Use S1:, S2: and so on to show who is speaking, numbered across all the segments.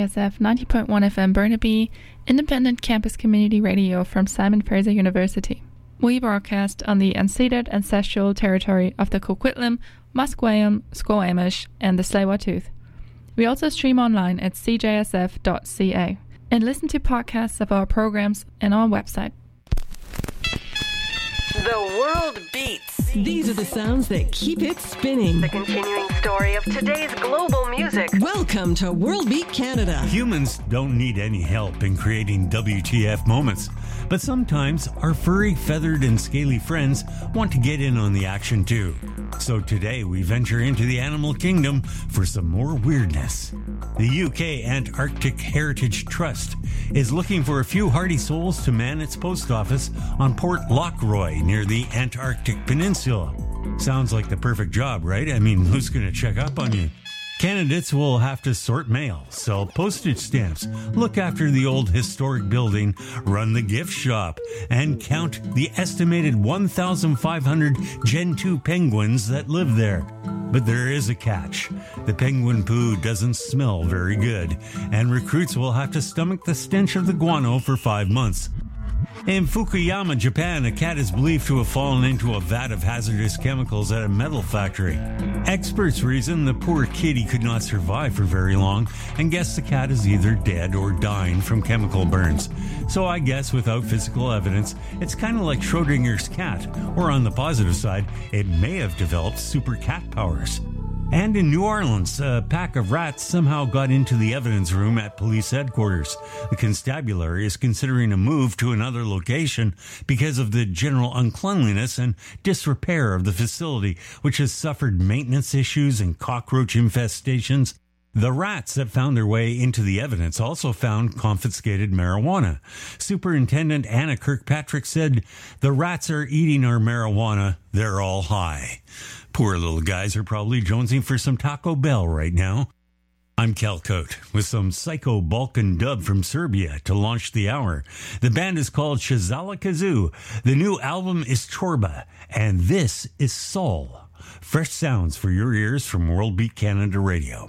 S1: SF 90.1 FM Burnaby, independent campus community radio from Simon Fraser University. We broadcast on the unceded ancestral territory of the Coquitlam, Musqueam, Squamish, and the Tsleil-Waututh. We also stream online at cjsf.ca and listen to podcasts of our programs on our website.
S2: The world beats.
S3: These are the sounds that keep it spinning.
S2: The continuing story of today's global music.
S3: Welcome to World Beat Canada.
S4: Humans don't need any help in creating WTF moments, but sometimes our furry, feathered, and scaly friends want to get in on the action too. So today we venture into the animal kingdom for some more weirdness. The UK Antarctic Heritage Trust is looking for a few hardy souls to man its post office on Port Lockroy near the Antarctic Peninsula. Sounds like the perfect job, right? I mean, who's going to check up on you? Candidates will have to sort mail, sell postage stamps, look after the old historic building, run the gift shop, and count the estimated 1,500 Gen 2 penguins that live there. But there is a catch. The penguin poo doesn't smell very good, and recruits will have to stomach the stench of the guano for 5 months. In Fukuyama, Japan, a cat is believed to have fallen into a vat of hazardous chemicals at a metal factory. Experts reason the poor kitty could not survive for very long and guess the cat is either dead or dying from chemical burns. So I guess without physical evidence, it's kind of like Schrodinger's cat, or on the positive side, it may have developed super cat powers. And in New Orleans, a pack of rats somehow got into the evidence room at police headquarters. The constabulary is considering a move to another location because of the general uncleanliness and disrepair of the facility, which has suffered maintenance issues and cockroach infestations. The rats that found their way into the evidence also found confiscated marijuana. Superintendent Anna Kirkpatrick said, "The rats are eating our marijuana. They're all high." Poor little guys are probably jonesing for some Taco Bell right now. I'm Cal Cote with some Psycho Balkan dub from Serbia to launch the hour. The band is called Shazala Kazoo. The new album is Chorba, and this is Soul. Fresh sounds for your ears from World Beat Canada Radio.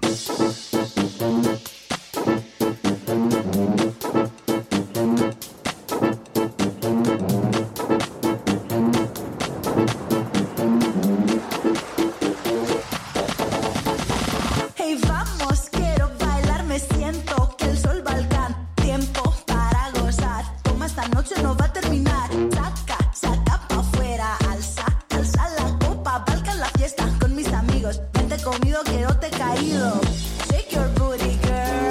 S5: Conmigo, quiero te caído. Shake your booty, girl.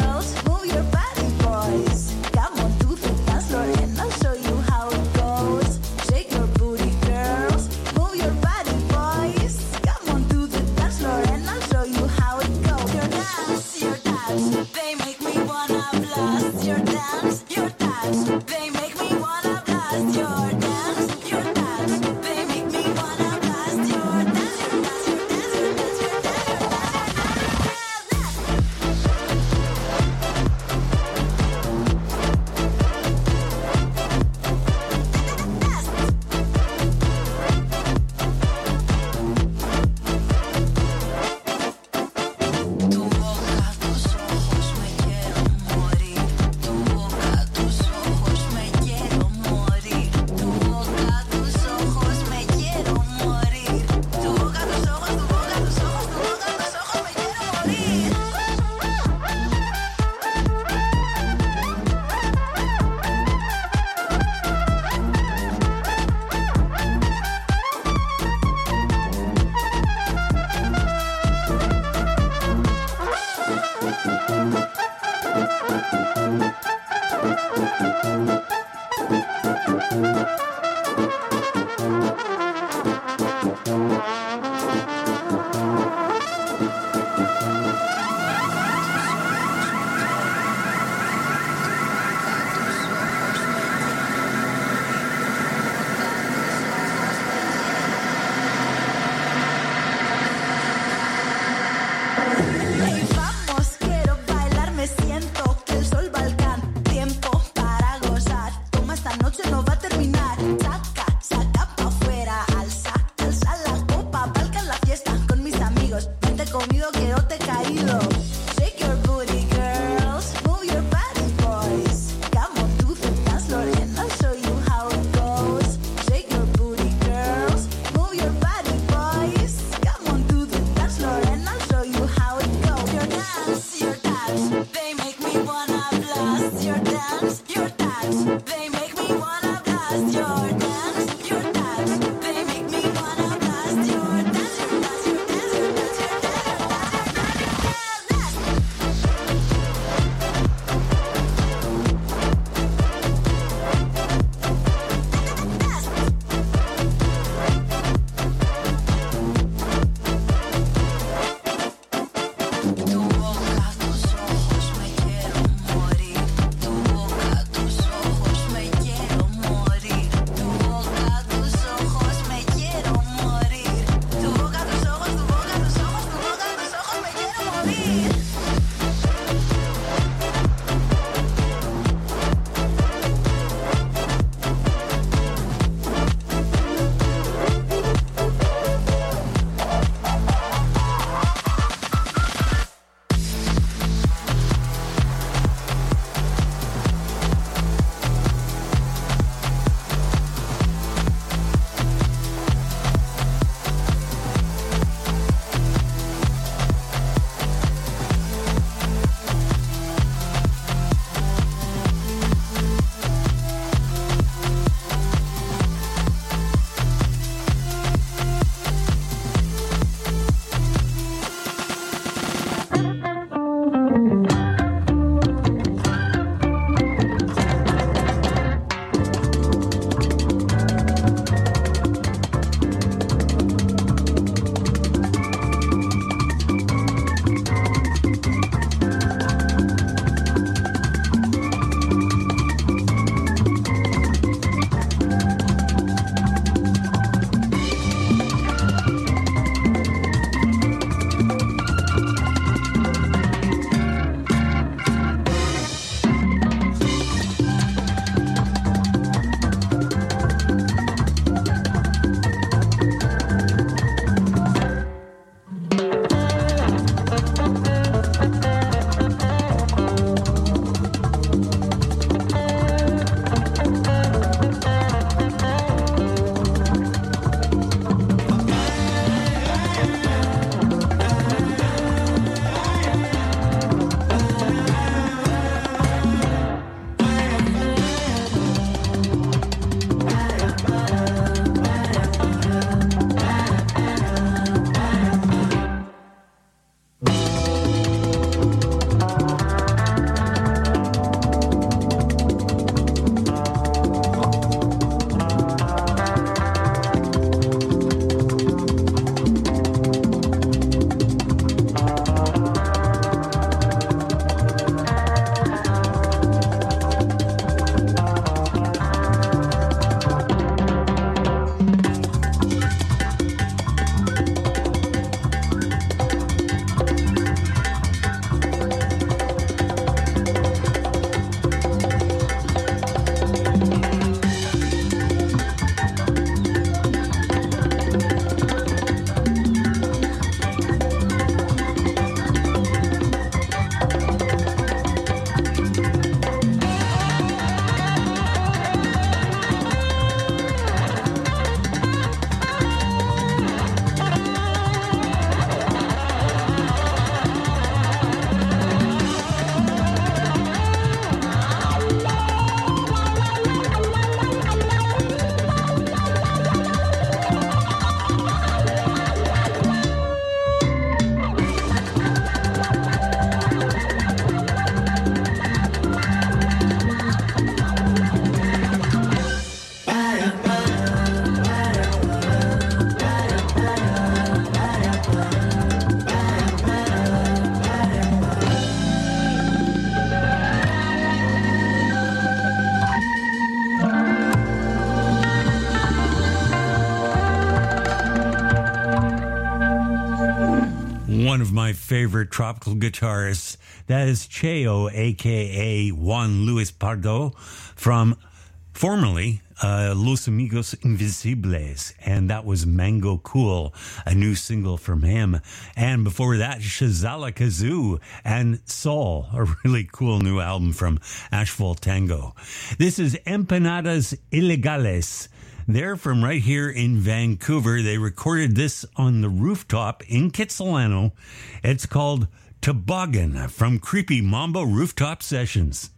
S4: my favorite tropical guitarists. That is Cheo, a.k.a. Juan Luis Pardo, from formerly Los Amigos Invisibles, and that was Mango Cool, a new single from him. And before that, Shazala Kazoo and Soul, a really cool new album from Ashfall Tango. This is Empanadas Ilegales. They're from right here in Vancouver. They recorded this on the rooftop in Kitsilano. It's called Toboggan from Creepy Mambo Rooftop Sessions.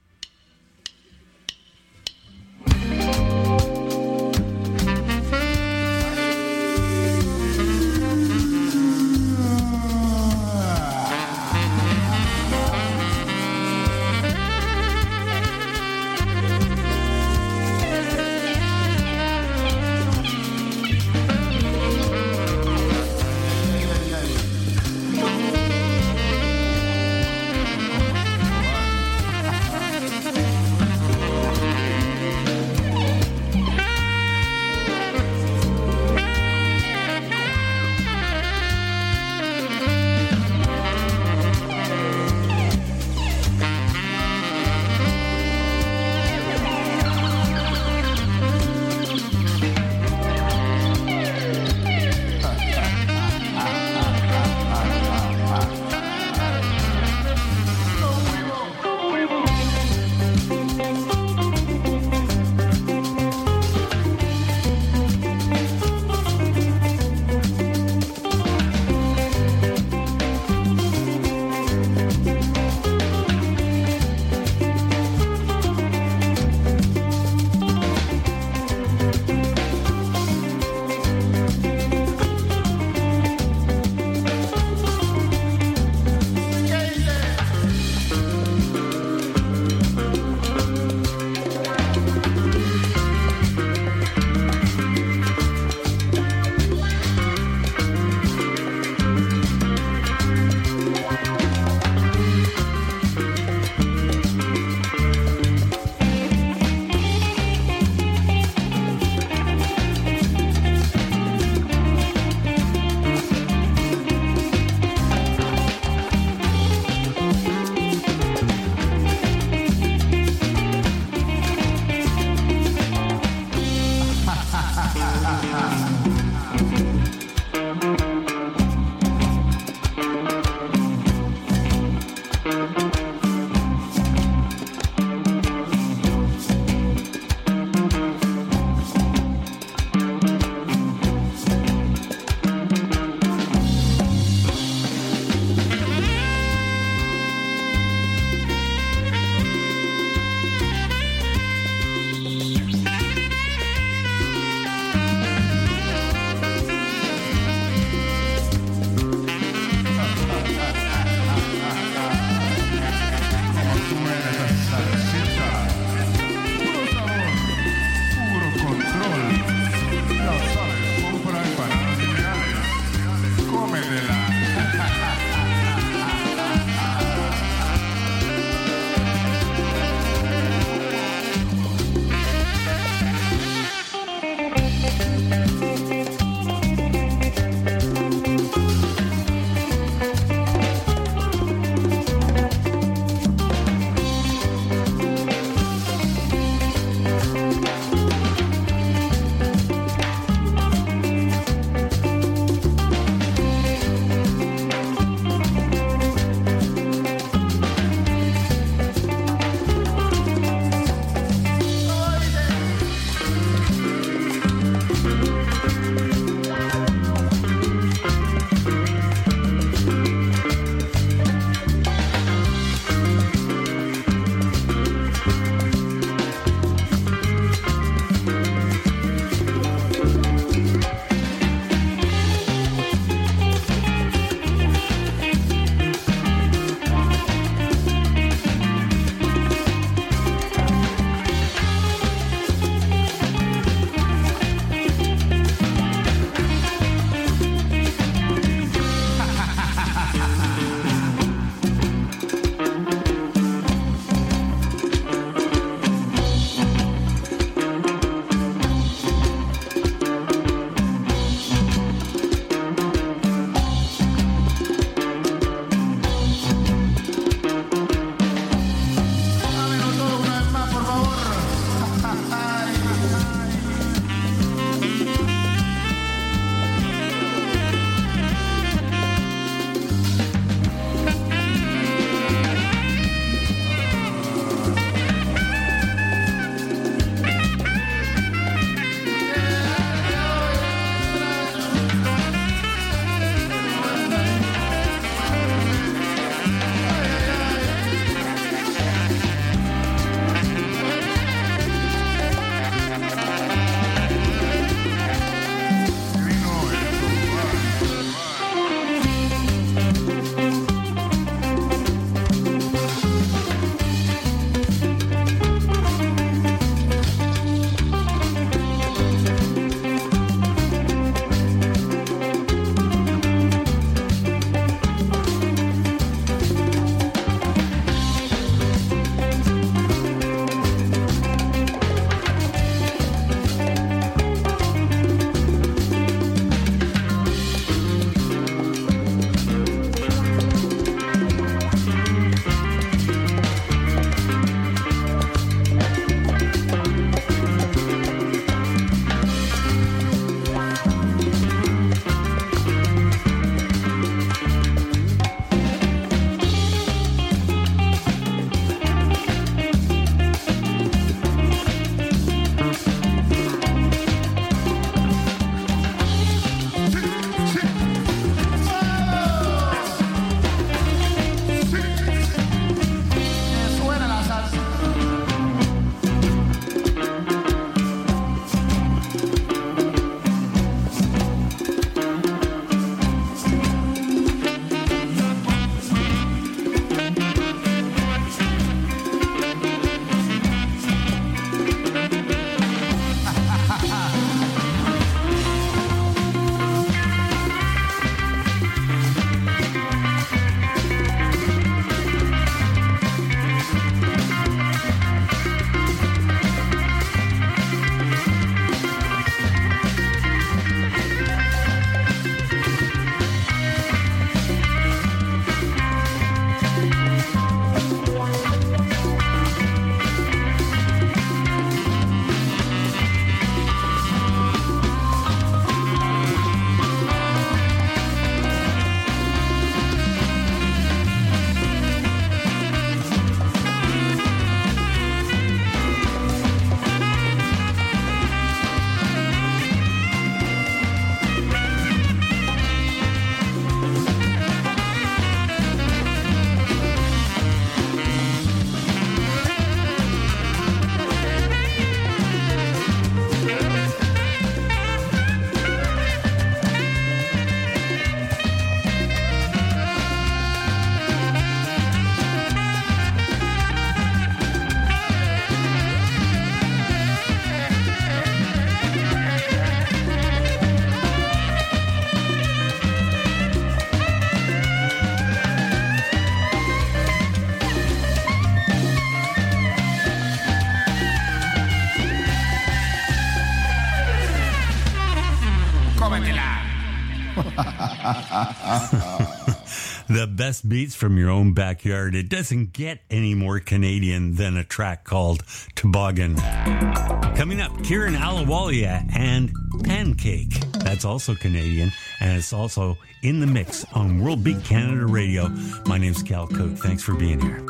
S4: The best beats from your own backyard. It doesn't get any more Canadian than a track called Toboggan. Coming up, Kieran Ahluwalia and Pancake. That's also Canadian, and it's also in the mix on World Beat Canada Radio. My name's Cal Cote. Thanks for being here.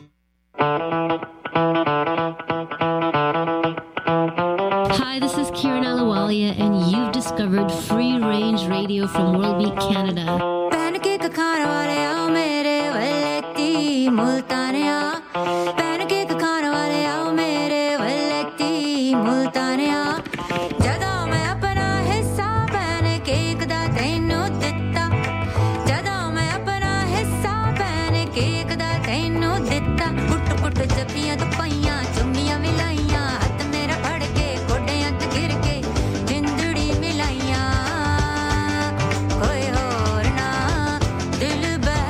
S5: Hi, this is Kieran Ahluwalia, and you've discovered Free Range Radio from World Beat Canada.
S6: Pancake खाने वाले आओ मेरे वल्लेती मुल्तानिया Pancake खाने वाले आओ मेरे वल्लेती मुल्तानिया ਜਦੋਂ ਮੈਂ ਆਪਣਾ ਹਿੱਸਾ Pancake ਦਾ ਤੈਨੂੰ ਦਿੱਤਾ ਜਦੋਂ ਮੈਂ ਆਪਣਾ ਹਿੱਸਾ Pancake ਦਾ ਤੈਨੂੰ ਦਿੱਤਾ ਕੁੱਟ ਕੁੱਟ ਜੱਫੀਆਂ ਤੋਂ ਪਈਆਂ ਚੁੰਮੀਆਂ ਮਿਲਾਈਆਂ ਹੱਥ ਮੇਰਾ ਫੜ ਕੇ ਗੋਡਿਆਂ ਤੇ ਗਿਰ ਕੇ ਜਿੰਦੜੀ ਮਿਲਾਈਆਂ ਕੋਈ ਹੋਰ ਨਾ ਦਿਲ ਬਹਿ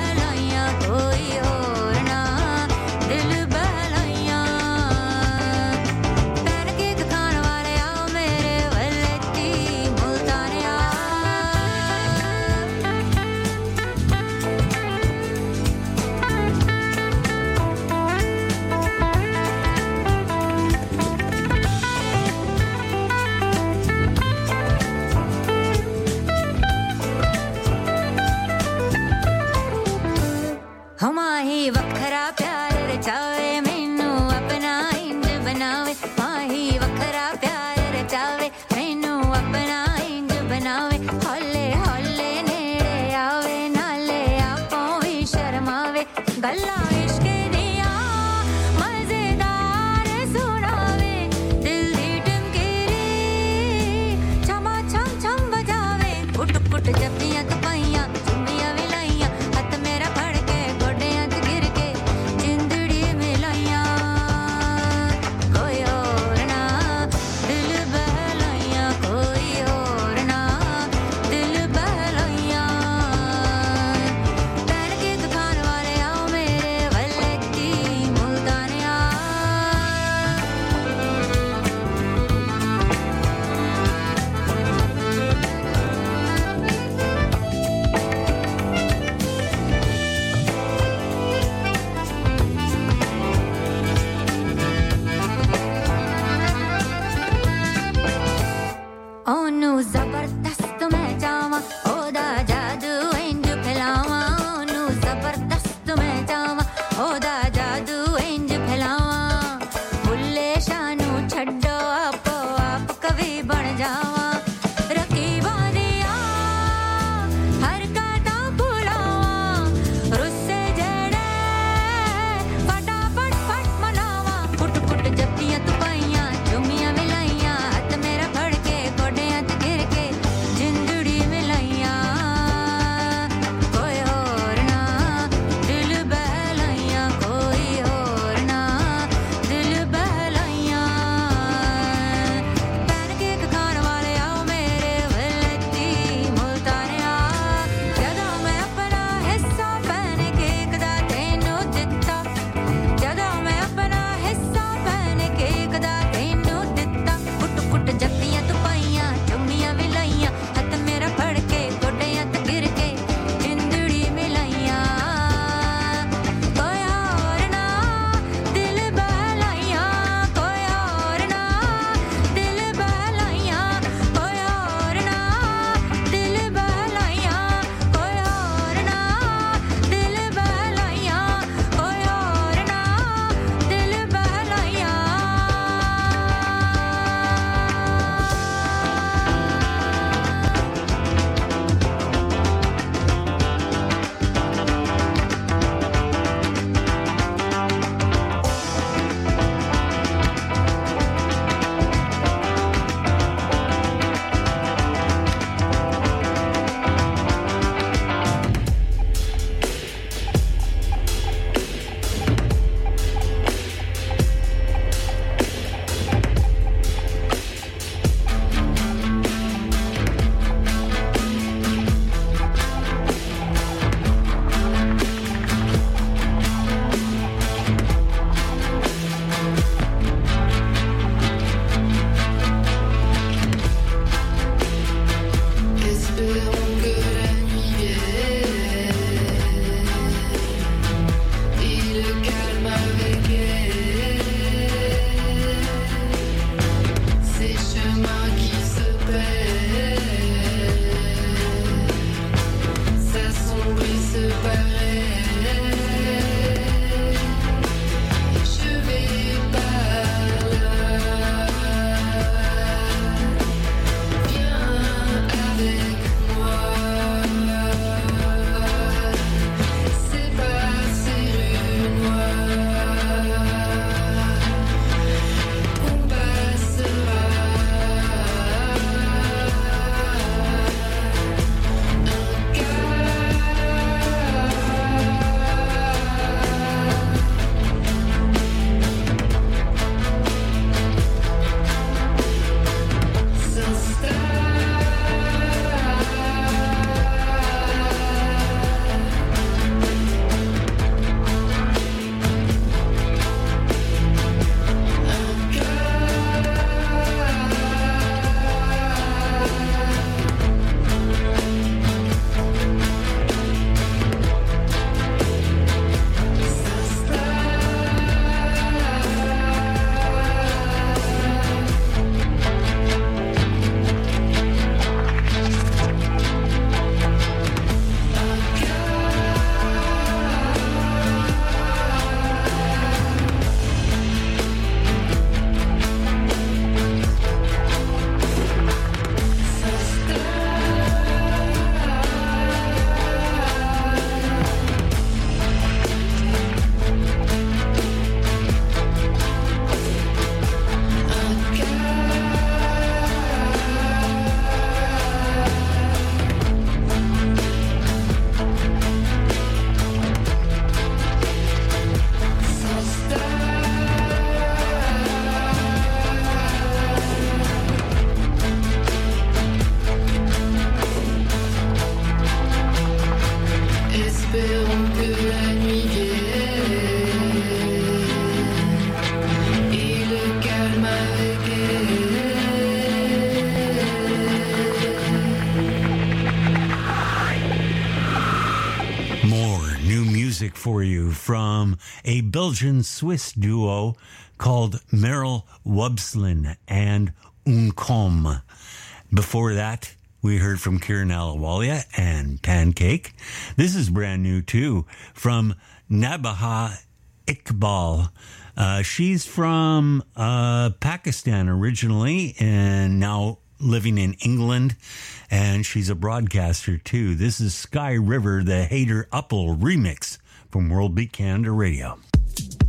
S4: for you from a Belgian-Swiss duo called Meryl Wubslin and Uncom. Before that, we heard from Kieran Alawalia and Pancake. This is brand new, too, from Nabaha Iqbal. She's from Pakistan originally and now living in England, and she's a broadcaster, too. This is Sky River, the Hater Uppel remix from World Beat Canada Radio.